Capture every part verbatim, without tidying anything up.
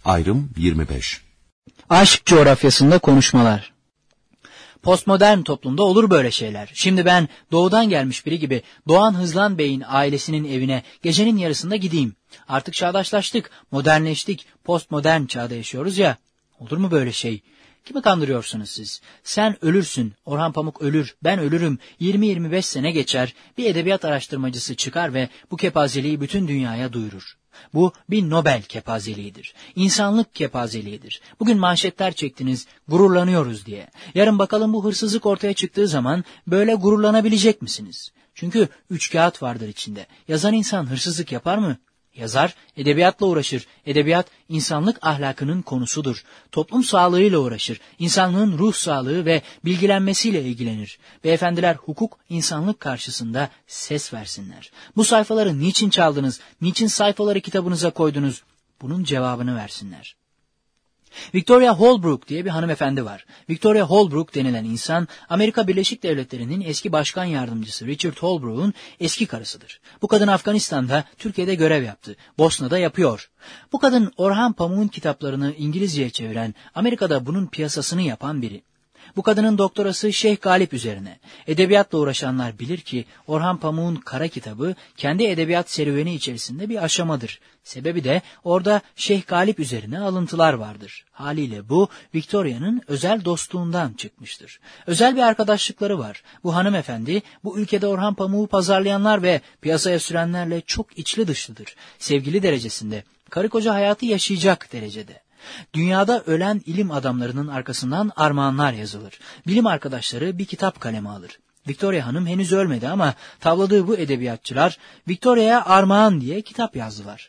Ayrım yirmi beş. Aşk coğrafyasında konuşmalar. Postmodern toplumda olur böyle şeyler. Şimdi ben doğudan gelmiş biri gibi Doğan Hızlan Bey'in ailesinin evine gecenin yarısında gideyim. Artık çağdaşlaştık, modernleştik, postmodern çağda yaşıyoruz ya. Olur mu böyle şey? Kimi kandırıyorsunuz siz? Sen ölürsün, Orhan Pamuk ölür, ben ölürüm, yirmi yirmi beş sene geçer, bir edebiyat araştırmacısı çıkar ve bu kepazeliği bütün dünyaya duyurur. Bu bir Nobel kepazeliğidir. İnsanlık kepazeliğidir. Bugün manşetler çektiniz, gururlanıyoruz diye. Yarın bakalım bu hırsızlık ortaya çıktığı zaman böyle gururlanabilecek misiniz? Çünkü üç kağıt vardır içinde. Yazan insan hırsızlık yapar mı? Yazar, edebiyatla uğraşır. Edebiyat, insanlık ahlakının konusudur. Toplum sağlığıyla uğraşır. İnsanlığın ruh sağlığı ve bilgilenmesiyle ilgilenir. Beyefendiler, hukuk, insanlık karşısında ses versinler. Bu sayfaları niçin çaldınız? Niçin sayfaları kitabınıza koydunuz? Bunun cevabını versinler. Victoria Holbrook diye bir hanımefendi var. Victoria Holbrook denilen insan, Amerika Birleşik Devletleri'nin eski başkan yardımcısı Richard Holbrooke'un eski karısıdır. Bu kadın Afganistan'da, Türkiye'de görev yaptı. Bosna'da yapıyor. Bu kadın Orhan Pamuk'un kitaplarını İngilizceye çeviren, Amerika'da bunun piyasasını yapan biri. Bu kadının doktorası Şeyh Galip üzerine. Edebiyatla uğraşanlar bilir ki Orhan Pamuk'un Kara kitabı kendi edebiyat serüveni içerisinde bir aşamadır. Sebebi de orada Şeyh Galip üzerine alıntılar vardır. Haliyle bu Victoria'nın özel dostluğundan çıkmıştır. Özel bir arkadaşlıkları var. Bu hanımefendi bu ülkede Orhan Pamuk'u pazarlayanlar ve piyasaya sürenlerle çok içli dışlıdır. Sevgili derecesinde, karı koca hayatı yaşayacak derecede. Dünyada ölen ilim adamlarının arkasından armağanlar yazılır. Bilim arkadaşları bir kitap kaleme alır. Victoria Hanım henüz ölmedi ama tavladığı bu edebiyatçılar Victoria'ya armağan diye kitap yazdılar.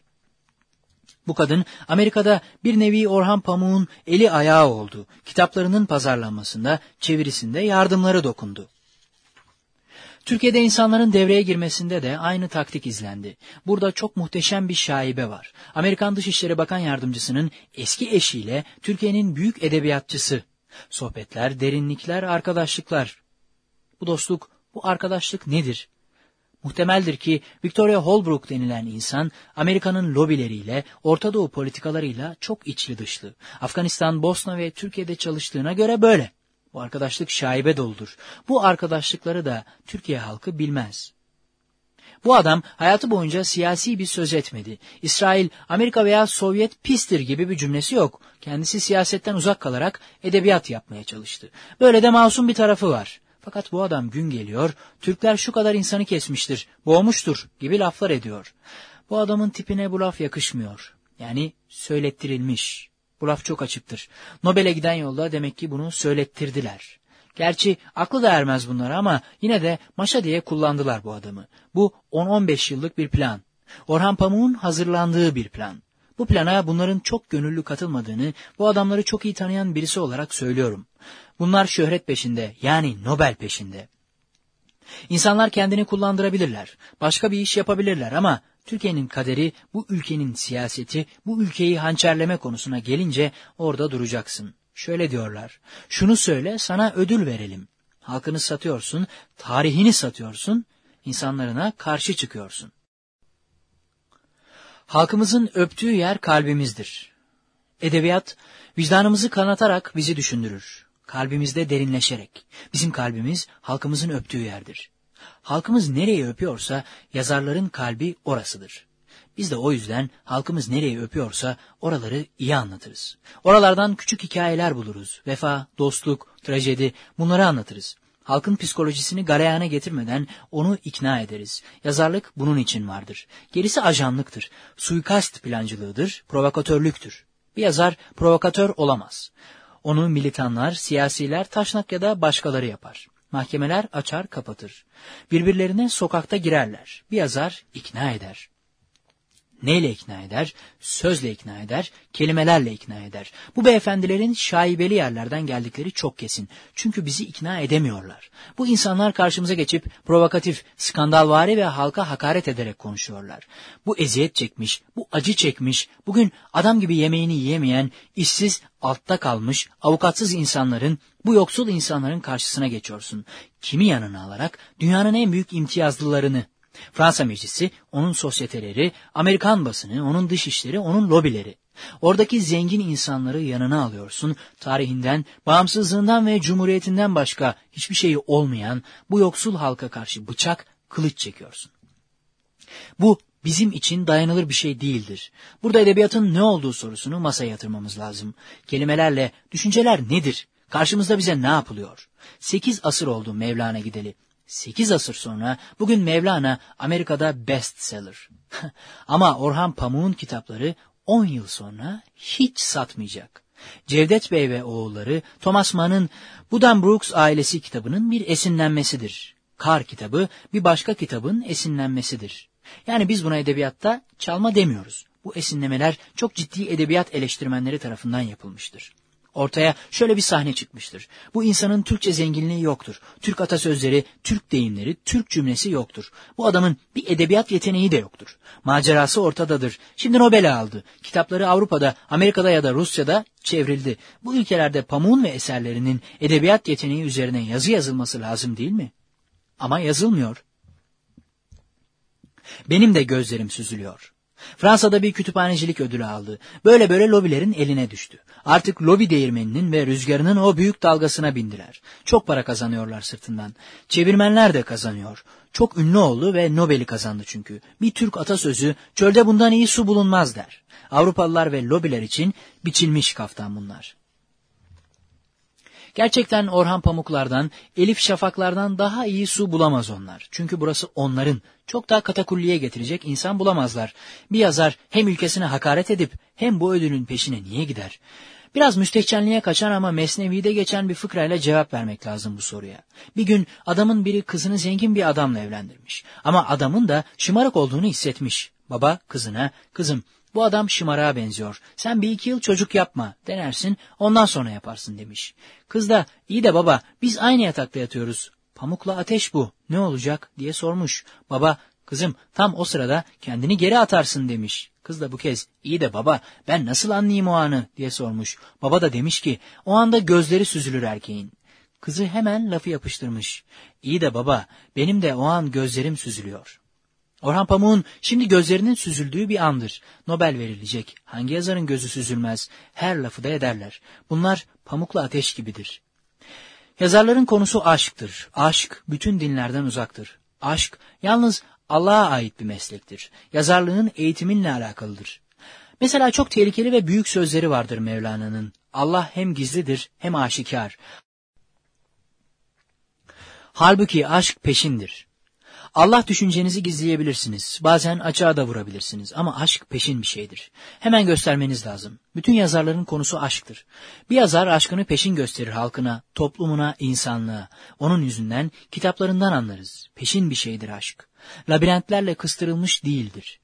Bu kadın Amerika'da bir nevi Orhan Pamuk'un eli ayağı oldu. Kitaplarının pazarlanmasında, çevirisinde yardımları dokundu. Türkiye'de insanların devreye girmesinde de aynı taktik izlendi. Burada çok muhteşem bir şaibe var. Amerikan Dışişleri Bakan Yardımcısının eski eşiyle Türkiye'nin büyük edebiyatçısı. Sohbetler, derinlikler, arkadaşlıklar. Bu dostluk, bu arkadaşlık nedir? Muhtemeldir ki Victoria Holbrook denilen insan Amerika'nın lobileriyle, Orta Doğu politikalarıyla çok içli dışlı. Afganistan, Bosna ve Türkiye'de çalıştığına göre böyle. Bu arkadaşlık şaibe doludur. Bu arkadaşlıkları da Türkiye halkı bilmez. Bu adam hayatı boyunca siyasi bir söz etmedi. İsrail, Amerika veya Sovyet pistir gibi bir cümlesi yok. Kendisi siyasetten uzak kalarak edebiyat yapmaya çalıştı. Böyle de masum bir tarafı var. Fakat bu adam gün geliyor, Türkler şu kadar insanı kesmiştir, boğmuştur gibi laflar ediyor. Bu adamın tipine bu laf yakışmıyor. Yani söylettirilmiş. Bu laf çok açıktır. Nobel'e giden yolda demek ki bunu söylettirdiler. Gerçi aklı da ermez bunlara ama yine de maşa diye kullandılar bu adamı. Bu on on beş yıllık bir plan. Orhan Pamuk'un hazırlandığı bir plan. Bu plana bunların çok gönüllü katılmadığını, bu adamları çok iyi tanıyan birisi olarak söylüyorum. Bunlar şöhret peşinde, yani Nobel peşinde. İnsanlar kendini kullandırabilirler, başka bir iş yapabilirler ama Türkiye'nin kaderi, bu ülkenin siyaseti, bu ülkeyi hançerleme konusuna gelince orada duracaksın. Şöyle diyorlar, şunu söyle sana ödül verelim. Halkını satıyorsun, tarihini satıyorsun, insanlarına karşı çıkıyorsun. Halkımızın öptüğü yer kalbimizdir. Edebiyat, vicdanımızı kanatarak bizi düşündürür. Kalbimizde derinleşerek. Bizim kalbimiz halkımızın öptüğü yerdir. Halkımız nereye öpüyorsa yazarların kalbi orasıdır. Biz de o yüzden halkımız nereye öpüyorsa oraları iyi anlatırız. Oralardan küçük hikayeler buluruz. Vefa, dostluk, trajedi bunları anlatırız. Halkın psikolojisini galeyana getirmeden onu ikna ederiz. Yazarlık bunun için vardır. Gerisi ajanlıktır. Suikast plancılığıdır, provokatörlüktür. Bir yazar provokatör olamaz. Onu militanlar, siyasiler, taşnak ya da başkaları yapar. Mahkemeler açar kapatır. Birbirlerine sokakta girerler. Bir yazar ikna eder. Neyle ikna eder? Sözle ikna eder, kelimelerle ikna eder. Bu beyefendilerin şaibeli yerlerden geldikleri çok kesin. Çünkü bizi ikna edemiyorlar. Bu insanlar karşımıza geçip provokatif, skandalvari ve halka hakaret ederek konuşuyorlar. Bu eziyet çekmiş, bu acı çekmiş, bugün adam gibi yemeğini yiyemeyen, işsiz, altta kalmış, avukatsız insanların, bu yoksul insanların karşısına geçiyorsun. Kimi yanına alarak dünyanın en büyük imtiyazlılarını, Fransa Meclisi, onun sosyeteleri, Amerikan basını, onun dışişleri, onun lobileri. Oradaki zengin insanları yanına alıyorsun, tarihinden, bağımsızlığından ve cumhuriyetinden başka hiçbir şeyi olmayan bu yoksul halka karşı bıçak, kılıç çekiyorsun. Bu bizim için dayanılır bir şey değildir. Burada edebiyatın ne olduğu sorusunu masaya yatırmamız lazım. Kelimelerle düşünceler nedir? Karşımızda bize ne yapılıyor? Sekiz asır oldu Mevlana gideli. Sekiz asır sonra bugün Mevlana Amerika'da bestseller. Ama Orhan Pamuk'un kitapları on yıl sonra hiç satmayacak. Cevdet Bey ve oğulları Thomas Mann'ın Buddenbrooks ailesi kitabının bir esinlenmesidir. Kar kitabı bir başka kitabın esinlenmesidir. Yani biz buna edebiyatta çalma demiyoruz. Bu esinlemeler çok ciddi edebiyat eleştirmenleri tarafından yapılmıştır. Ortaya şöyle bir sahne çıkmıştır. Bu insanın Türkçe zenginliği yoktur. Türk atasözleri, Türk deyimleri, Türk cümlesi yoktur. Bu adamın bir edebiyat yeteneği de yoktur. Macerası ortadadır. Şimdi Nobel'i aldı. Kitapları Avrupa'da, Amerika'da ya da Rusya'da çevrildi. Bu ülkelerde Pamuk'un ve eserlerinin edebiyat yeteneği üzerine yazı yazılması lazım değil mi? Ama yazılmıyor. Benim de gözlerim süzülüyor. Fransa'da bir kütüphanecilik ödülü aldı. Böyle böyle lobilerin eline düştü. Artık lobi değirmeninin ve rüzgarının o büyük dalgasına bindiler. Çok para kazanıyorlar sırtından. Çevirmenler de kazanıyor. Çok ünlü oldu ve Nobel'i kazandı çünkü. Bir Türk atasözü çölde bundan iyi su bulunmaz der. Avrupalılar ve lobiler için biçilmiş kaftan bunlar. Gerçekten Orhan Pamuklardan, Elif Şafaklardan daha iyi su bulamaz onlar. Çünkü burası onların. Çok daha katakulliye getirecek insan bulamazlar. Bir yazar hem ülkesine hakaret edip hem bu ödülün peşine niye gider? Biraz müstehcenliğe kaçan ama Mesnevi'de geçen bir fıkrayla cevap vermek lazım bu soruya. Bir gün adamın biri kızını zengin bir adamla evlendirmiş. Ama adamın da şımarık olduğunu hissetmiş. Baba kızına, kızım bu adam şımarığa benziyor. Sen bir iki yıl çocuk yapma denersin, ondan sonra yaparsın demiş. Kız da iyi de baba biz aynı yatakta yatıyoruz. Pamukla ateş bu. Ne olacak diye sormuş. Baba kızım tam o sırada kendini geri atarsın demiş. Kız da bu kez iyi de baba ben nasıl anlayayım o anı diye sormuş. Baba da demiş ki o anda gözleri süzülür erkeğin. Kızı hemen lafı yapıştırmış. İyi de baba benim de o an gözlerim süzülüyor. Orhan Pamuk'un şimdi gözlerinin süzüldüğü bir andır. Nobel verilecek. Hangi yazarın gözü süzülmez? Her lafı da ederler. Bunlar pamukla ateş gibidir. Yazarların konusu aşktır. Aşk bütün dinlerden uzaktır. Aşk yalnız Allah'a ait bir meslektir. Yazarlığın eğitiminle alakalıdır. Mesela çok tehlikeli ve büyük sözleri vardır Mevlana'nın. Allah hem gizlidir hem aşikar. Halbuki aşk peşindir. Allah düşüncenizi gizleyebilirsiniz. Bazen açığa da vurabilirsiniz. Ama aşk peşin bir şeydir. Hemen göstermeniz lazım. Bütün yazarların konusu aşktır. Bir yazar aşkını peşin gösterir halkına, toplumuna, insanlığa. Onun yüzünden, kitaplarından anlarız. Peşin bir şeydir aşk. Labirentlerle kıstırılmış değildir.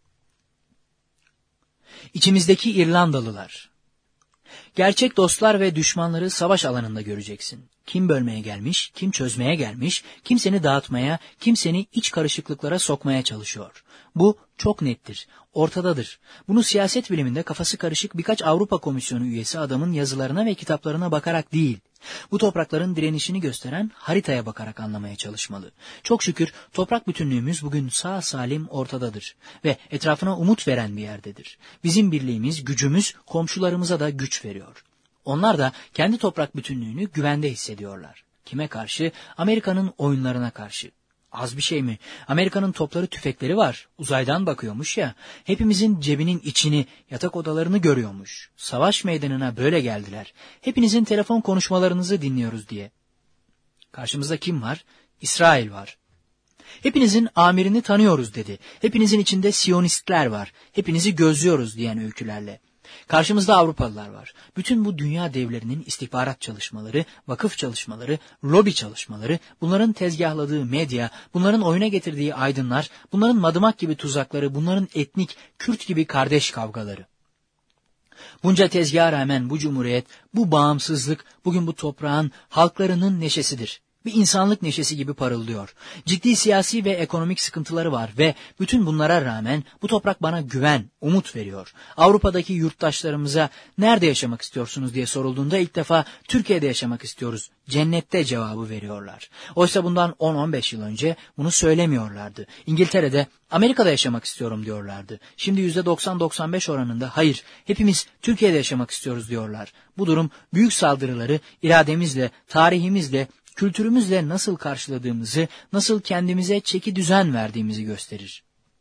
İçimizdeki İrlandalılar. Gerçek dostlar ve düşmanları savaş alanında göreceksin. Kim bölmeye gelmiş, kim çözmeye gelmiş, kim seni dağıtmaya, kim seni iç karışıklıklara sokmaya çalışıyor. Bu çok nettir, ortadadır. Bunu siyaset biliminde kafası karışık birkaç Avrupa Komisyonu üyesi adamın yazılarına ve kitaplarına bakarak değil, bu toprakların direnişini gösteren haritaya bakarak anlamaya çalışmalı. Çok şükür toprak bütünlüğümüz bugün sağ salim ortadadır ve etrafına umut veren bir yerdedir. Bizim birliğimiz, gücümüz komşularımıza da güç veriyor. Onlar da kendi toprak bütünlüğünü güvende hissediyorlar. Kime karşı? Amerika'nın oyunlarına karşı. Az bir şey mi? Amerika'nın topları, tüfekleri var. Uzaydan bakıyormuş ya. Hepimizin cebinin içini, yatak odalarını görüyormuş. Savaş meydanına böyle geldiler. Hepinizin telefon konuşmalarınızı dinliyoruz diye. Karşımızda kim var? İsrail var. Hepinizin amirini tanıyoruz dedi. Hepinizin içinde Siyonistler var. Hepinizi gözlüyoruz diyen öykülerle. Karşımızda Avrupalılar var. Bütün bu dünya devlerinin istihbarat çalışmaları, vakıf çalışmaları, lobi çalışmaları, bunların tezgahladığı medya, bunların oyuna getirdiği aydınlar, bunların madımak gibi tuzakları, bunların etnik, Kürt gibi kardeş kavgaları. Bunca tezgaha rağmen bu cumhuriyet, bu bağımsızlık bugün bu toprağın halklarının neşesidir. Bir insanlık neşesi gibi parıldıyor. Ciddi siyasi ve ekonomik sıkıntıları var ve bütün bunlara rağmen bu toprak bana güven, umut veriyor. Avrupa'daki yurttaşlarımıza nerede yaşamak istiyorsunuz diye sorulduğunda ilk defa Türkiye'de yaşamak istiyoruz, cennette cevabı veriyorlar. Oysa bundan on on beş yıl önce bunu söylemiyorlardı. İngiltere'de Amerika'da yaşamak istiyorum diyorlardı. Şimdi yüzde doksan doksan beş oranında hayır, hepimiz Türkiye'de yaşamak istiyoruz diyorlar. Bu durum büyük saldırıları irademizle, tarihimizle, kültürümüzle nasıl karşıladığımızı, nasıl kendimize çeki düzen verdiğimizi gösterir.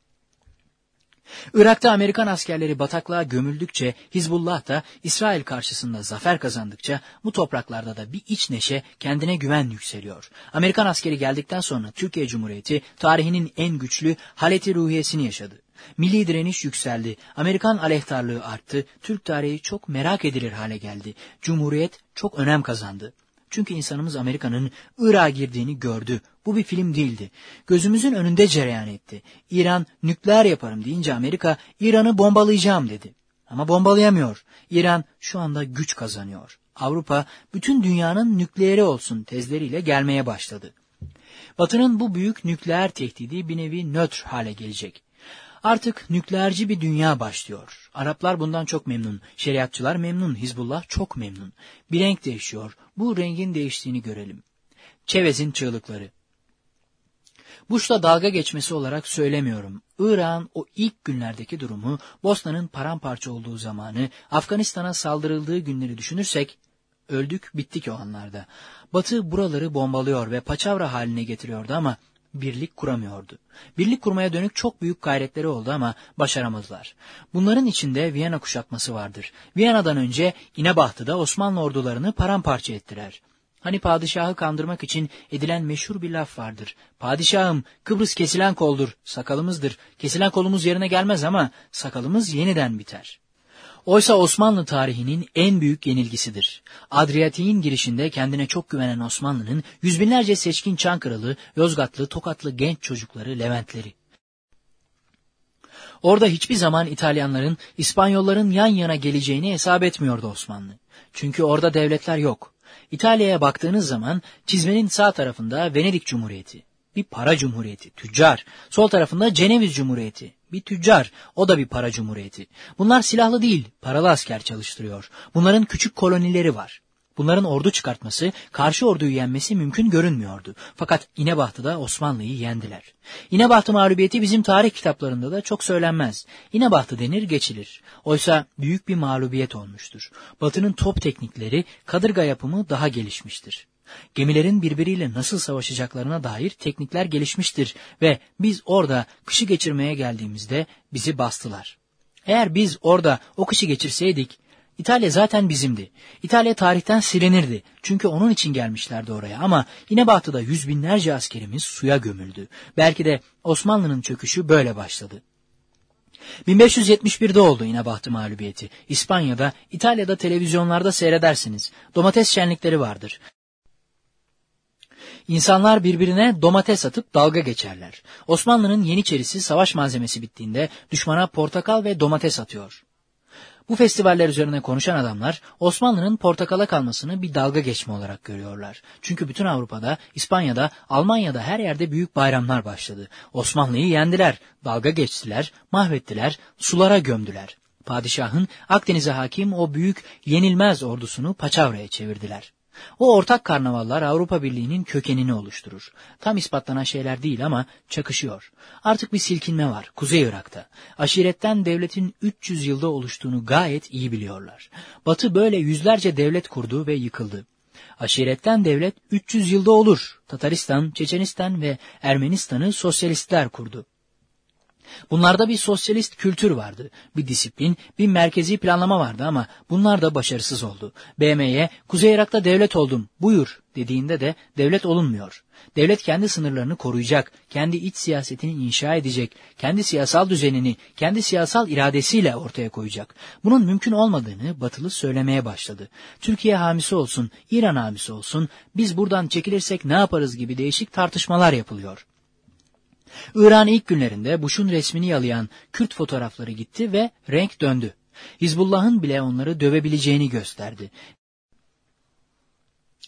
Irak'ta Amerikan askerleri bataklığa gömüldükçe, Hizbullah da İsrail karşısında zafer kazandıkça bu topraklarda da bir iç neşe, kendine güven yükseliyor. Amerikan askeri geldikten sonra Türkiye Cumhuriyeti tarihinin en güçlü haleti ruhiyesini yaşadı. Milli direniş yükseldi, Amerikan aleyhtarlığı arttı, Türk tarihi çok merak edilir hale geldi. Cumhuriyet çok önem kazandı. Çünkü insanımız Amerika'nın Irak'a girdiğini gördü. Bu bir film değildi. Gözümüzün önünde cereyan etti. İran nükleer yaparım deyince Amerika İran'ı bombalayacağım dedi. Ama bombalayamıyor. İran şu anda güç kazanıyor. Avrupa bütün dünyanın nükleeri olsun tezleriyle gelmeye başladı. Batı'nın bu büyük nükleer tehdidi bir nevi nötr hale gelecek. Artık nükleerci bir dünya başlıyor. Araplar bundan çok memnun. Şeriatçılar memnun. Hizbullah çok memnun. Bir renk değişiyor. Bu rengin değiştiğini görelim. Çevez'in çığlıkları. Bush'la dalga geçmesi olarak söylemiyorum. Irak'ın o ilk günlerdeki durumu, Bosna'nın paramparça olduğu zamanı, Afganistan'a saldırıldığı günleri düşünürsek, öldük bittik o anlarda. Batı buraları bombalıyor ve paçavra haline getiriyordu ama birlik kuramıyordu. Birlik kurmaya dönük çok büyük gayretleri oldu ama başaramadılar. Bunların içinde Viyana kuşatması vardır. Viyana'dan önce İnebahtı'da Osmanlı ordularını paramparça ettiler. Hani padişahı kandırmak için edilen meşhur bir laf vardır. Padişahım, Kıbrıs kesilen koldur, sakalımızdır. Kesilen kolumuz yerine gelmez ama sakalımız yeniden biter. Oysa Osmanlı tarihinin en büyük yenilgisidir. Adriyatik'in girişinde kendine çok güvenen Osmanlı'nın yüz binlerce seçkin Çankırılı, Yozgatlı, Tokatlı genç çocukları, Leventleri. Orada hiçbir zaman İtalyanların, İspanyolların yan yana geleceğini hesap etmiyordu Osmanlı. Çünkü orada devletler yok. İtalya'ya baktığınız zaman çizmenin sağ tarafında Venedik Cumhuriyeti, bir para cumhuriyeti, tüccar. Sol tarafında Ceneviz Cumhuriyeti, bir tüccar, o da bir para cumhuriyeti. Bunlar silahlı değil, paralı asker çalıştırıyor. Bunların küçük kolonileri var. Bunların ordu çıkartması, karşı orduyu yenmesi mümkün görünmüyordu. Fakat İnebahtı'da Osmanlı'yı yendiler. İnebahtı mağlubiyeti bizim tarih kitaplarında da çok söylenmez. İnebahtı denir geçilir. Oysa büyük bir mağlubiyet olmuştur. Batı'nın top teknikleri, kadırga yapımı daha gelişmiştir. Gemilerin birbiriyle nasıl savaşacaklarına dair teknikler gelişmiştir ve biz orada kışı geçirmeye geldiğimizde bizi bastılar. Eğer biz orada o kışı geçirseydik, İtalya zaten bizimdi. İtalya tarihten silinirdi. Çünkü onun için gelmişlerdi oraya ama İnebahtı'da yüz binlerce askerimiz suya gömüldü. Belki de Osmanlı'nın çöküşü böyle başladı. bin beş yüz yetmiş birde oldu İnebahtı mağlubiyeti. İspanya'da, İtalya'da televizyonlarda seyredersiniz. Domates şenlikleri vardır. İnsanlar birbirine domates atıp dalga geçerler. Osmanlı'nın Yeniçerisi savaş malzemesi bittiğinde düşmana portakal ve domates atıyor. Bu festivaller üzerine konuşan adamlar Osmanlı'nın portakala kalmasını bir dalga geçme olarak görüyorlar. Çünkü bütün Avrupa'da, İspanya'da, Almanya'da her yerde büyük bayramlar başladı. Osmanlı'yı yendiler, dalga geçtiler, mahvettiler, sulara gömdüler. Padişahın Akdeniz'e hakim o büyük yenilmez ordusunu paçavraya çevirdiler. O ortak karnavallar Avrupa Birliği'nin kökenini oluşturur. Tam ispatlanan şeyler değil ama çakışıyor. Artık bir silkinme var Kuzey Irak'ta. Aşiretten devletin üç yüz yılda oluştuğunu gayet iyi biliyorlar. Batı böyle yüzlerce devlet kurdu ve yıkıldı. Aşiretten devlet üç yüz yılda olur. Tataristan, Çeçenistan ve Ermenistan'ı sosyalistler kurdu. Bunlarda bir sosyalist kültür vardı, bir disiplin, bir merkezi planlama vardı ama bunlar da başarısız oldu. B M'ye Kuzey Irak'ta devlet oldum, buyur dediğinde de devlet olunmuyor. Devlet kendi sınırlarını koruyacak, kendi iç siyasetini inşa edecek, kendi siyasal düzenini, kendi siyasal iradesiyle ortaya koyacak. Bunun mümkün olmadığını Batılı söylemeye başladı. Türkiye hamisi olsun, İran hamisi olsun, biz buradan çekilirsek ne yaparız gibi değişik tartışmalar yapılıyor. İran ilk günlerinde Bush'un resmini yalayan Kürt fotoğrafları gitti ve renk döndü. Hizbullah'ın bile onları dövebileceğini gösterdi.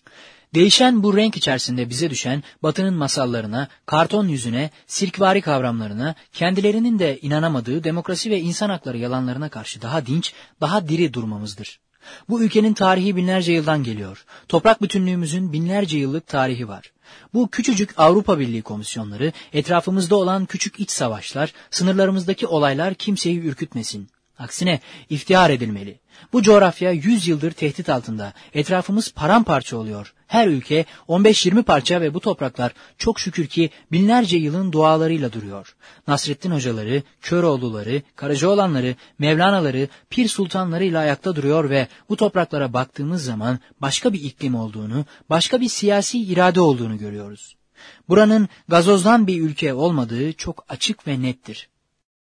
Değişen bu renk içerisinde bize düşen Batı'nın masallarına, karton yüzüne, sirkvari kavramlarına, kendilerinin de inanamadığı demokrasi ve insan hakları yalanlarına karşı daha dinç, daha diri durmamızdır. Bu ülkenin tarihi binlerce yıldan geliyor. Toprak bütünlüğümüzün binlerce yıllık tarihi var. Bu küçücük Avrupa Birliği komisyonları, etrafımızda olan küçük iç savaşlar, sınırlarımızdaki olaylar kimseyi ürkütmesin. Aksine iftihar edilmeli. Bu coğrafya yüz yıldır tehdit altında. Etrafımız paramparça oluyor. Her ülke on beş yirmi parça ve bu topraklar çok şükür ki binlerce yılın dualarıyla duruyor. Nasrettin Hocaları, Köroğluları, Karacaoğlanları, Mevlana'ları, Pir Sultanlarıyla ayakta duruyor ve bu topraklara baktığımız zaman başka bir iklim olduğunu, başka bir siyasi irade olduğunu görüyoruz. Buranın gazozdan bir ülke olmadığı çok açık ve nettir.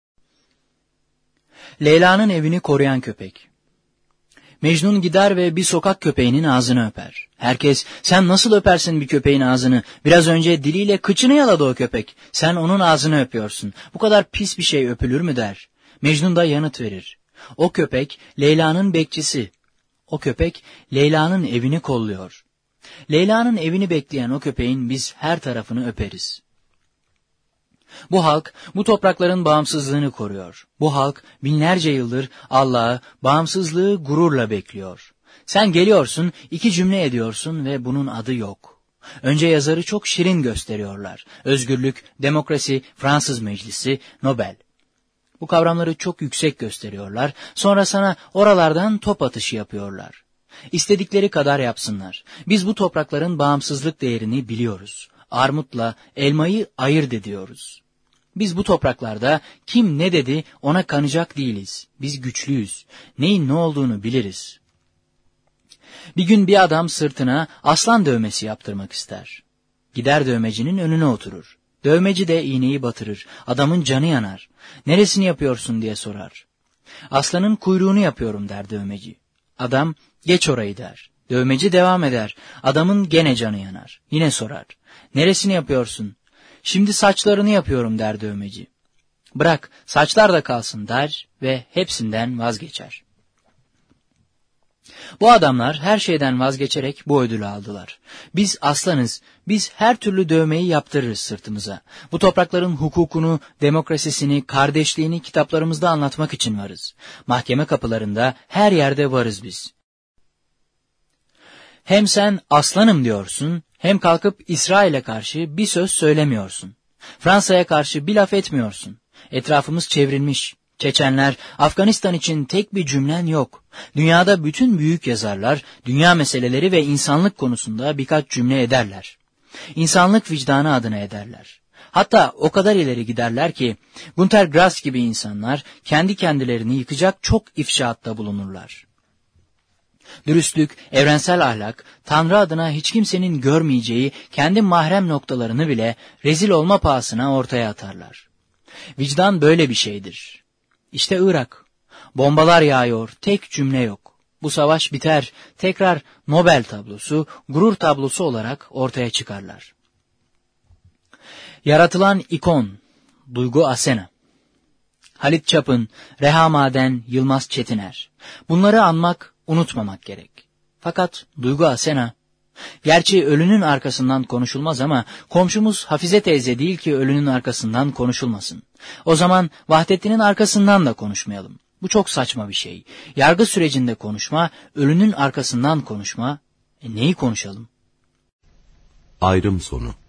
Leyla'nın evini koruyan köpek. Mecnun gider ve bir sokak köpeğinin ağzını öper. Herkes, sen nasıl öpersin bir köpeğin ağzını? Biraz önce diliyle kıçını yaladı o köpek. Sen onun ağzını öpüyorsun. Bu kadar pis bir şey öpülür mü der. Mecnun da yanıt verir. O köpek Leyla'nın bekçisi. O köpek Leyla'nın evini kolluyor. Leyla'nın evini bekleyen o köpeğin biz her tarafını öperiz. Bu halk bu toprakların bağımsızlığını koruyor. Bu halk binlerce yıldır Allah'ı bağımsızlığı gururla bekliyor. Sen geliyorsun, iki cümle ediyorsun ve bunun adı yok. Önce yazarı çok şirin gösteriyorlar. Özgürlük, demokrasi, Fransız Meclisi, Nobel. Bu kavramları çok yüksek gösteriyorlar. Sonra sana oralardan top atışı yapıyorlar. İstedikleri kadar yapsınlar. Biz bu toprakların bağımsızlık değerini biliyoruz. Armutla elmayı ayırt ediyoruz. Biz bu topraklarda kim ne dedi ona kanacak değiliz. Biz güçlüyüz. Neyin ne olduğunu biliriz. Bir gün bir adam sırtına aslan dövmesi yaptırmak ister. Gider dövmecinin önüne oturur. Dövmeci de iğneyi batırır. Adamın canı yanar. Neresini yapıyorsun diye sorar. Aslanın kuyruğunu yapıyorum der dövmeci. Adam geç orayı der. Dövmeci devam eder. Adamın gene canı yanar. Yine sorar. Neresini yapıyorsun? Şimdi saçlarını yapıyorum der dövmeci. Bırak saçlar da kalsın der ve hepsinden vazgeçer. Bu adamlar her şeyden vazgeçerek bu ödülü aldılar. Biz aslanız, biz her türlü dövmeyi yaptırırız sırtımıza. Bu toprakların hukukunu, demokrasisini, kardeşliğini kitaplarımızda anlatmak için varız. Mahkeme kapılarında her yerde varız biz. Hem sen aslanım diyorsun, hem kalkıp İsrail'e karşı bir söz söylemiyorsun. Fransa'ya karşı bir laf etmiyorsun. Etrafımız çevrilmiş. Çeçenler, Afganistan için tek bir cümlen yok. Dünyada bütün büyük yazarlar, dünya meseleleri ve insanlık konusunda birkaç cümle ederler. İnsanlık vicdanı adına ederler. Hatta o kadar ileri giderler ki, Günter Grass gibi insanlar kendi kendilerini yıkacak çok ifşaatta bulunurlar. Dürüstlük, evrensel ahlak, Tanrı adına hiç kimsenin görmeyeceği kendi mahrem noktalarını bile rezil olma pahasına ortaya atarlar. Vicdan böyle bir şeydir. İşte Irak. Bombalar yağıyor, tek cümle yok. Bu savaş biter, tekrar Nobel tablosu, gurur tablosu olarak ortaya çıkarlar. Yaratılan ikon, Duygu Asena. Halit Çapın, Reha Maden, Yılmaz Çetiner. Bunları anmak, unutmamak gerek. Fakat Duygu Asena, gerçi ölünün arkasından konuşulmaz ama komşumuz Hafize teyze değil ki ölünün arkasından konuşulmasın. O zaman Vahdettin'in arkasından da konuşmayalım. Bu çok saçma bir şey. Yargı sürecinde konuşma, ölünün arkasından konuşma. E neyi konuşalım? Ayrım sonu.